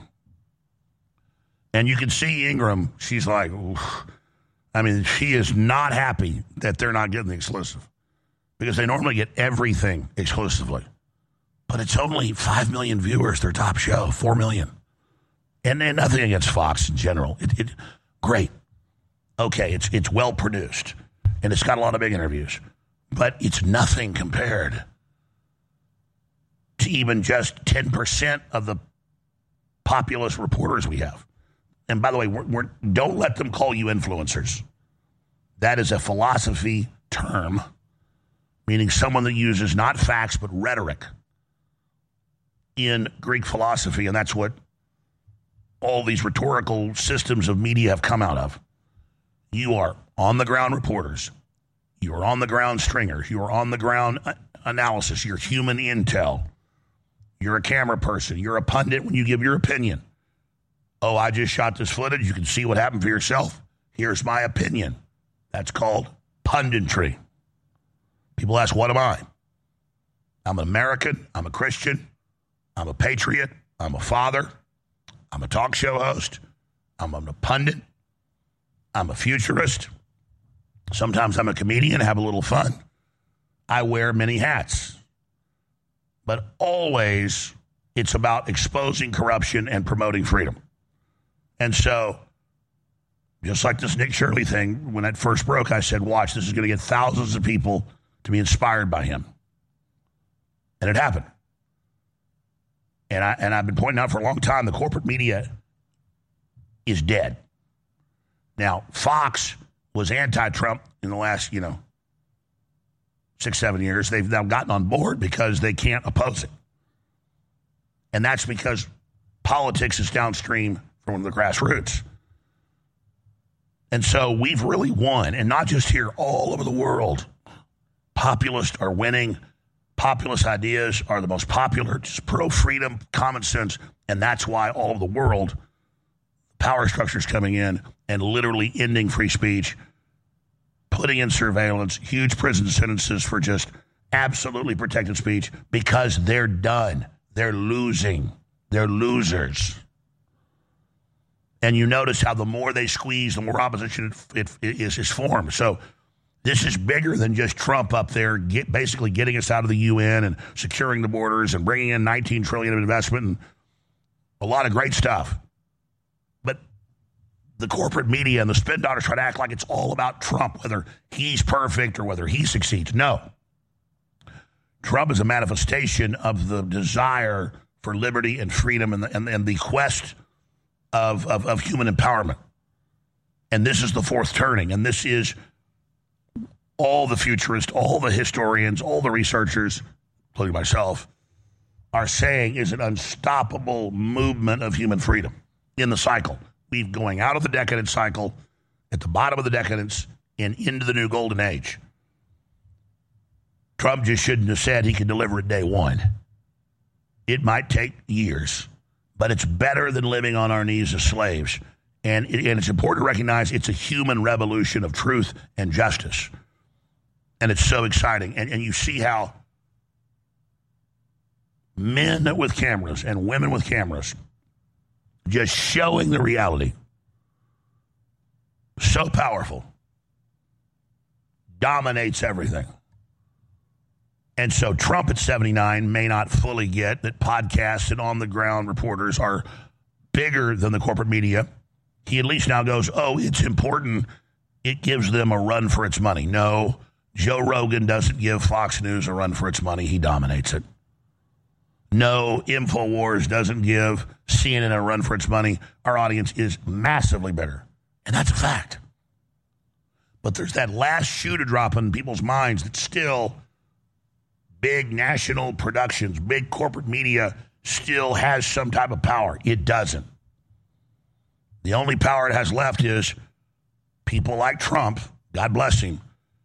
B: And you can see Ingram, she's like, oof. I mean, she is not happy that they're not getting the exclusive because they normally get everything exclusively. But it's only 5 million viewers, their top show, 4 million. And nothing against Fox in general. Great. Okay, it's well produced. And it's got a lot of big interviews. But it's nothing compared to even just 10% of the populist reporters we have. And by the way, don't let them call you influencers. That is a philosophy term, meaning someone that uses not facts but rhetoric in Greek philosophy, and that's what all these rhetorical systems of media have come out of. You are on-the-ground reporters. You are on-the-ground stringers. You are on-the-ground analysis. You're human intel. You're a camera person. You're a pundit when you give your opinion. Oh, I just shot this footage. You can see what happened for yourself. Here's my opinion. That's called punditry. People ask, what am I? I'm an American. I'm a Christian. I'm a patriot. I'm a father. I'm a talk show host. I'm a pundit. I'm a futurist. Sometimes I'm a comedian, have a little fun. I wear many hats. But always it's about exposing corruption and promoting freedom. And so, just like this Nick Shirley thing, when it first broke, I said, watch, this is going to get thousands of people to be inspired by him. And it happened. And I've been pointing out for a long time, the corporate media is dead. Now, Fox was anti-Trump in the last, 6-7 years. They've now gotten on board because they can't oppose it. And that's because politics is downstream from the grassroots. And so we've really won, and not just here, all over the world. Populists are winning. Populist ideas are the most popular, just pro-freedom, common sense, and that's why all over the world, power structures coming in and literally ending free speech, putting in surveillance, huge prison sentences for just absolutely protected speech because they're done. They're losing. They're losers. And you notice how the more they squeeze, the more opposition is formed. So this is bigger than just Trump up there basically getting us out of the UN and securing the borders and bringing in $19 trillion of investment and a lot of great stuff. But the corporate media and the spin doctors try to act like it's all about Trump, whether he's perfect or whether he succeeds. No. Trump is a manifestation of the desire for liberty and freedom and the quest of human empowerment. And this is the fourth turning. And this is all the futurists, all the historians, all the researchers, including myself, are saying is an unstoppable movement of human freedom in the cycle. We're going out of the decadence cycle, at the bottom of the decadence, and into the new golden age. Trump just shouldn't have said he could deliver it day one. It might take years, but it's better than living on our knees as slaves. And it's important to recognize it's a human revolution of truth and justice. And it's so exciting. And you see how men with cameras and women with cameras just showing the reality, so powerful, dominates everything. And so Trump at 79 may not fully get that podcasts and on-the-ground reporters are bigger than the corporate media. He at least now goes, oh, it's important. It gives them a run for its money. No, Joe Rogan doesn't give Fox News a run for its money. He dominates it. No, InfoWars doesn't give CNN a run for its money. Our audience is massively bigger. And that's a fact. But there's that last shoe to drop in people's minds that still big national productions, big corporate media still has some type of power. It doesn't. The only power it has left is people like Trump, God bless him,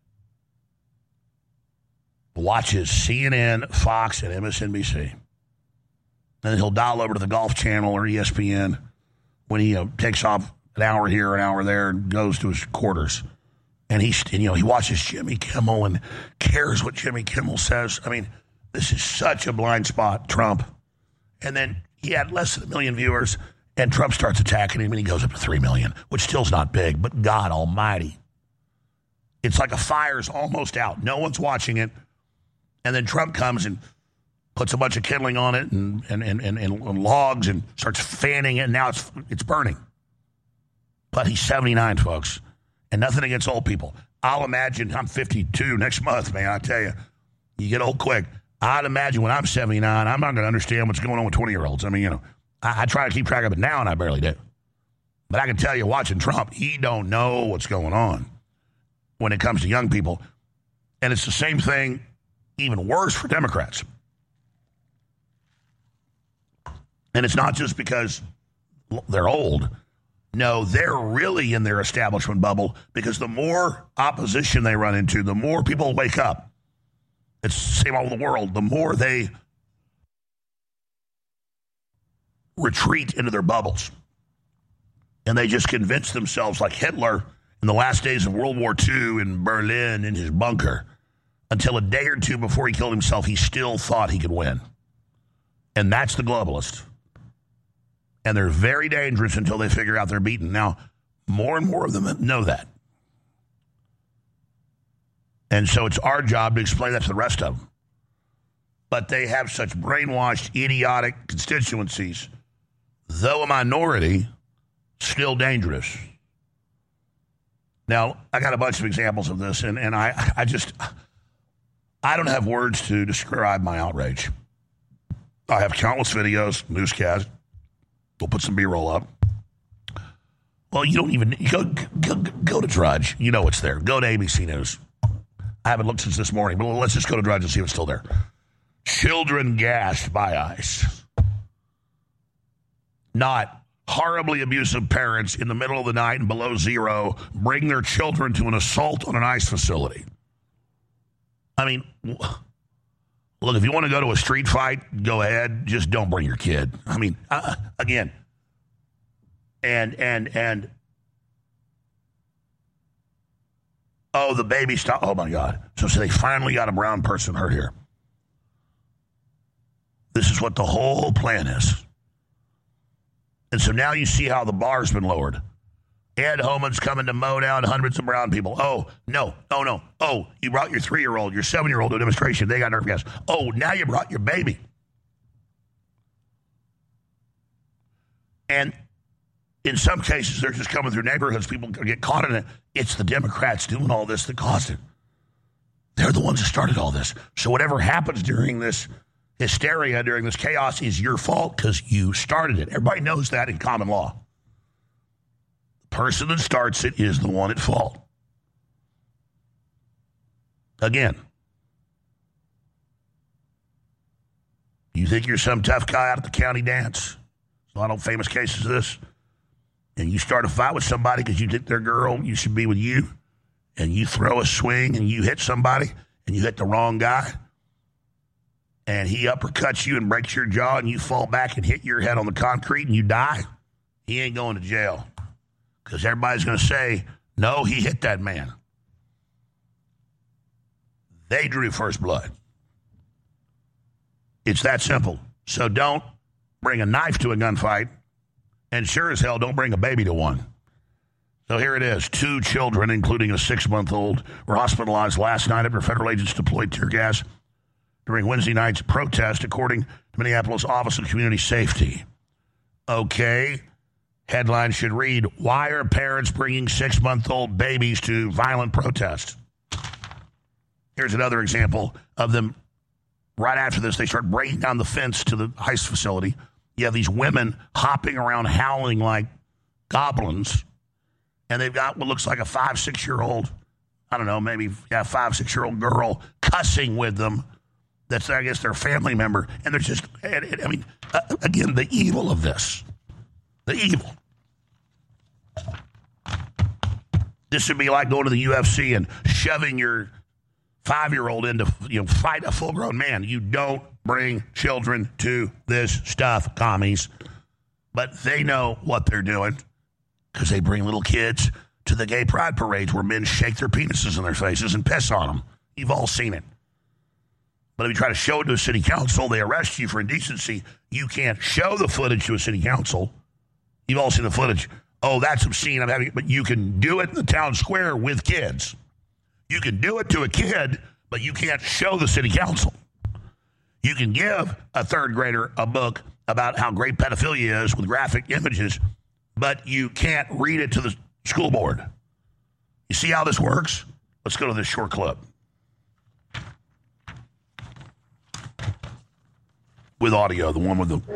B: watches CNN, Fox, and MSNBC. And he'll dial over to the Golf Channel or ESPN when he takes off an hour here, an hour there, and goes to his quarters. And he watches Jimmy Kimmel and cares what Jimmy Kimmel says. I mean, this is such a blind spot, Trump. And then he had less than 1 million viewers, and Trump starts attacking him, and he goes up to 3 million, which still's not big, but God almighty. It's like a fire's almost out. No one's watching it. And then Trump comes and puts a bunch of kindling on it and logs and starts fanning it, and now it's burning. But he's 79, folks, and nothing against old people. I'll imagine I'm 52 next month, man. I tell you, you get old quick. I'd imagine when I'm 79, I'm not going to understand what's going on with 20-year-olds. I mean, I try to keep track of it now, and I barely do. But I can tell you, watching Trump, he don't know what's going on when it comes to young people. And it's the same thing, even worse for Democrats. And it's not just because they're old. No, they're really in their establishment bubble because the more opposition they run into, the more people wake up. It's the same all over the world. The more they retreat into their bubbles. And they just convince themselves, like Hitler in the last days of World War II in Berlin in his bunker, until a day or two before he killed himself, he still thought he could win. And that's the globalist. And they're very dangerous until they figure out they're beaten. Now, more and more of them know that. And so it's our job to explain that to the rest of them. But they have such brainwashed, idiotic constituencies, though a minority, still dangerous. Now, I got a bunch of examples of this, and I don't have words to describe my outrage. I have countless videos, newscasts. We'll put some B-roll up. Well, you don't even go to Drudge. You know it's there. Go to ABC News. I haven't looked since this morning, but let's just go to Drudge and see if it's still there. Children gassed by ICE. Not horribly abusive parents in the middle of the night and below zero bring their children to an assault on an ICE facility. I mean, look, if you want to go to a street fight, go ahead. Just don't bring your kid. I mean, again, and oh, the baby stopped. Oh, my God. So they finally got a brown person hurt here. This is what the whole plan is. And so now you see how the bar's been lowered. Ed Homan's coming to mow down hundreds of brown people. Oh, no. Oh, no. Oh, you brought your 3-year-old, your 7-year-old to a demonstration. They got nerve gas. Oh, now you brought your baby. And in some cases, they're just coming through neighborhoods. People get caught in it. It's the Democrats doing all this that caused it. They're the ones that started all this. So whatever happens during this hysteria, during this chaos, is your fault because you started it. Everybody knows that in common law. The person that starts it is the one at fault. Again, you think you're some tough guy out at the county dance? There's a lot of famous cases of this. And you start a fight with somebody because you think their girl, you should be with you, and you throw a swing and you hit somebody and you hit the wrong guy, and he uppercuts you and breaks your jaw and you fall back and hit your head on the concrete and you die, he ain't going to jail because everybody's going to say, no, he hit that man. They drew first blood. It's that simple. So don't bring a knife to a gunfight, and sure as hell don't bring a baby to one. So here it is. 2 children, including a 6-month-old, were hospitalized last night after federal agents deployed tear gas during Wednesday night's protest, according to Minneapolis Office of Community Safety. Okay. Headline should read, why are parents bringing 6-month-old babies to violent protests? Here's another example of them. Right after this, they start breaking down the fence to the ICE facility. You have these women hopping around howling like goblins, and they've got what looks like a 5-6-year-old, I don't know, maybe 5-6-year-old girl cussing with them. That's, I guess, their family member. And they're just, I mean, again, the evil of this. The evil. This would be like going to the UFC and shoving your 5-year-old into, fight a full-grown man. You don't bring children to this stuff, commies. But they know what they're doing because they bring little kids to the gay pride parades where men shake their penises in their faces and piss on them. You've all seen it. But if you try to show it to a city council, they arrest you for indecency. You can't show the footage to a city council. You've all seen the footage. Oh, that's obscene. But you can do it in the town square with kids. You can do it to a kid, but you can't show the city council. You can give a 3rd grader a book about how great pedophilia is with graphic images, but you can't read it to the school board. You see how this works? Let's go to this short clip. With audio, the one with the...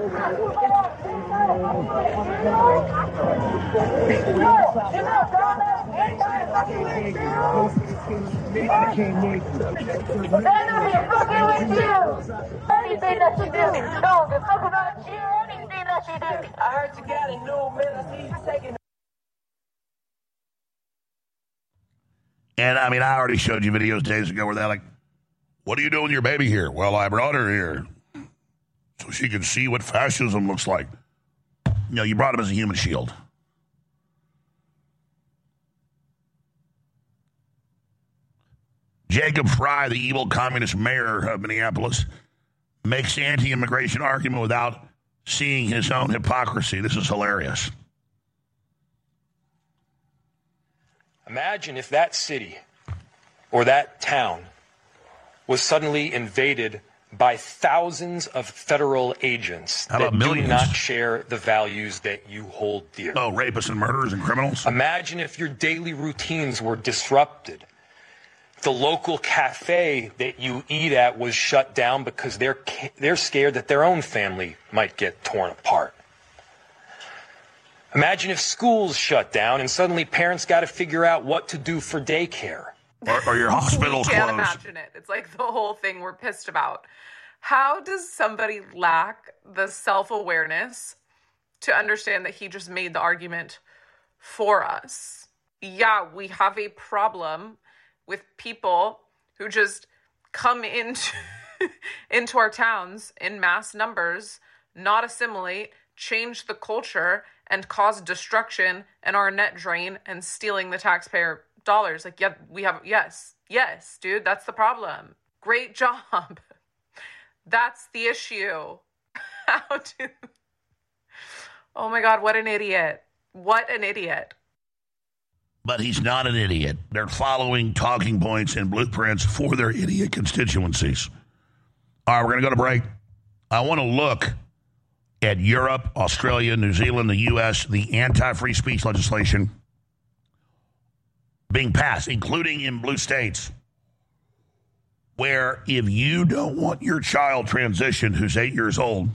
B: And I mean, I already showed you videos days ago where they're like, what are you doing with your baby here? Well, I brought her here so she can see what fascism looks like. No, you brought him as a human shield. Jacob Fry, the evil communist mayor of Minneapolis, makes anti-immigration argument without seeing his own hypocrisy. This is hilarious.
I: Imagine if that city or that town was suddenly invaded by thousands of federal agents that do not share the values that you hold dear.
B: Oh, rapists and murderers and criminals?
I: Imagine if your daily routines were disrupted. The local cafe that you eat at was shut down because they're scared that their own family might get torn apart. Imagine if schools shut down and suddenly parents got to figure out what to do for daycare.
B: Or your hospitals closed.
L: I can't imagine it. It's like the whole thing we're pissed about. How does somebody lack the self-awareness to understand that he just made the argument for us? Yeah, we have a problem with people who just come into our towns in mass numbers, not assimilate, change the culture, and cause destruction and our net drain and stealing the taxpayer dollars. Like, yeah, we have, yes, dude, that's the problem. Great job. That's the issue. Oh my God, what an idiot. What an idiot.
B: But he's not an idiot. They're following talking points and blueprints for their idiot constituencies. All right, we're going to go to break. I want to look at Europe, Australia, New Zealand, the U.S., the anti-free speech legislation being passed, including in blue states, where if you don't want your child transitioned who's 8 years old,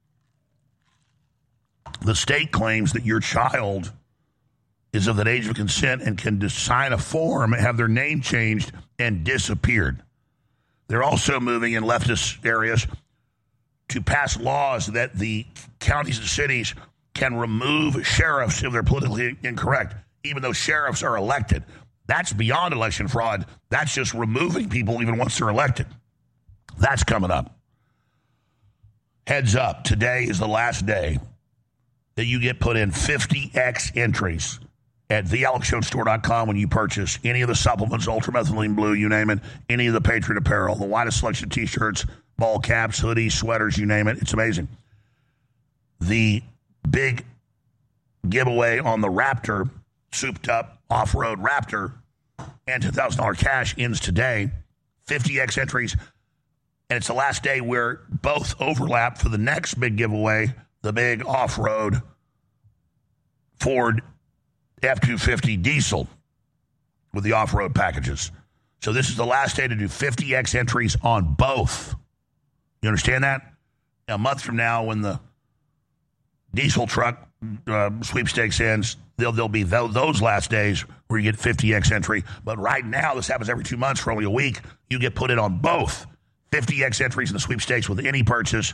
B: the state claims that your child is of that age of consent and can just sign a form and have their name changed and disappeared. They're also moving in leftist areas to pass laws that the counties and cities can remove sheriffs if they're politically incorrect, even though sheriffs are elected. That's beyond election fraud. That's just removing people even once they're elected. That's coming up. Heads up, today is the last day that you get put in 50X entries at thealexjonesstore.com when you purchase any of the supplements, Ultramethylene Blue, you name it, any of the Patriot apparel, the widest selection of T-shirts, ball caps, hoodies, sweaters, you name it. It's amazing. The big giveaway on the Raptor, souped-up off-road Raptor, and $2,000 cash ends today. 50X entries, and it's the last day where both overlap for the next big giveaway, the big off-road Ford F-250 diesel with the off-road packages. So this is the last day to do 50X entries on both. You understand that? A month from now, when the diesel truck sweepstakes ends, there'll be those last days where you get 50X entry. But right now, this happens every 2 months for only a week. You get put in on both 50X entries in the sweepstakes with any purchase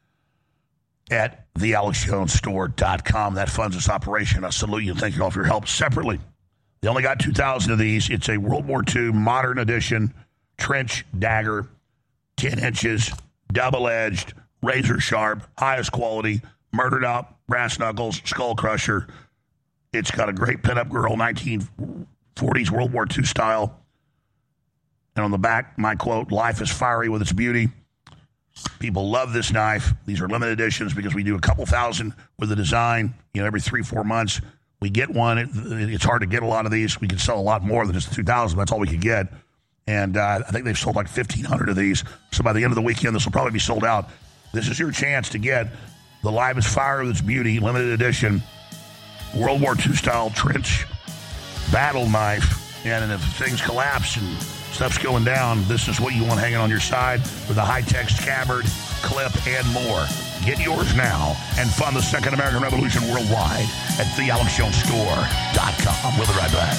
B: at thealexjonesstore.com. That funds this operation. I salute you and thank you all for your help. Separately, they only got 2,000 of these. It's a World War II modern edition trench dagger, 10 inches, double-edged, razor sharp, highest quality, murdered out brass knuckles, skull crusher. It's got a great pinup girl, 1940s World War II style. And on the back, my quote, "Life is fiery with its beauty." People love this knife. These are limited editions because we do a couple thousand with the design, every 3-4 months. We get one. It's hard to get a lot of these. We can sell a lot more than just 2,000. That's all we could get. And I think they've sold like 1,500 of these. So by the end of the weekend, this will probably be sold out. This is your chance to get the Life is Fire with its beauty, limited edition, World War II style trench battle knife. And if things collapse and stuff's going down, this is what you want hanging on your side with a high-tech scabbard, clip, and more. Get yours now and fund the Second American Revolution worldwide at thealexjonesstore.com. We'll be right back.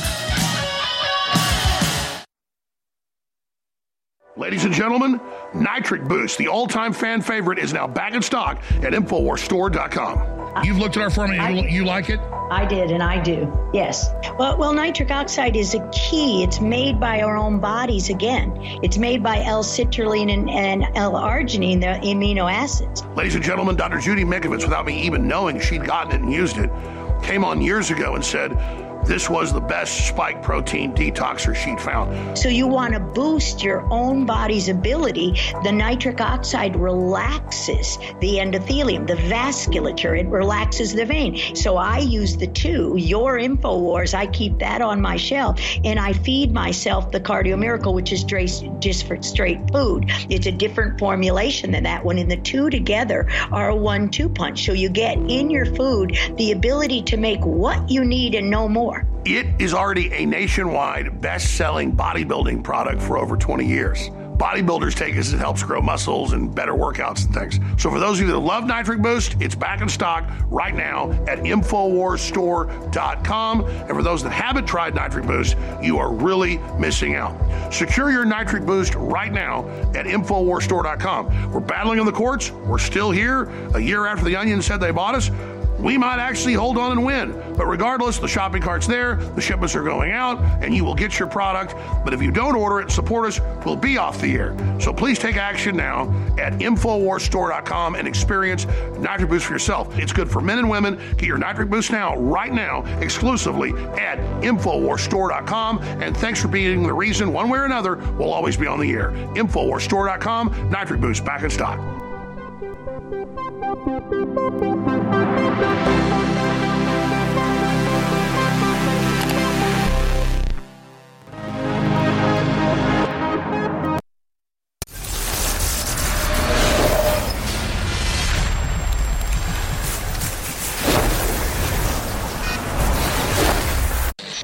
B: Ladies and gentlemen, Nitric Boost, the all-time fan favorite, is now back in stock at InfoWarsStore.com. You've looked at our formula. You like it?
G: I did, and I do. Yes. Well, nitric oxide is a key. It's made by our own bodies again. It's made by L-citrulline and L-arginine, the amino acids.
B: Ladies and gentlemen, Dr. Judy Mikovits, without me even knowing she'd gotten it and used it, came on years ago and said this was the best spike protein detoxer she'd found.
G: So you want to boost your own body's ability. The nitric oxide relaxes the endothelium, the vasculature. It relaxes the vein. So I use the two. Your InfoWars, I keep that on my shelf, and I feed myself the Cardio Miracle, which is just for straight food. It's a different formulation than that one, and the two together are a 1-2 punch. So you get in your food the ability to make what you need and no more.
B: It is already a nationwide best-selling bodybuilding product for over 20 years. Bodybuilders take it as it helps grow muscles and better workouts and things. So for those of you that love Nitric Boost, it's back in stock right now at InfoWarsStore.com. And for those that haven't tried Nitric Boost, you are really missing out. Secure your Nitric Boost right now at InfoWarsStore.com. We're battling in the courts. We're still here. A year after the Onion said they bought us, we might actually hold on and win. But regardless, the shopping cart's there, the shipments are going out, and you will get your product. But if you don't order it, support us, we'll be off the air. So please take action now at InfoWarsStore.com and experience Nitric Boost for yourself. It's good for men and women. Get your Nitric Boost now, right now, exclusively at InfoWarsStore.com. And thanks for being the reason, one way or another, we'll always be on the air. InfoWarsStore.com, Nitric Boost back in stock.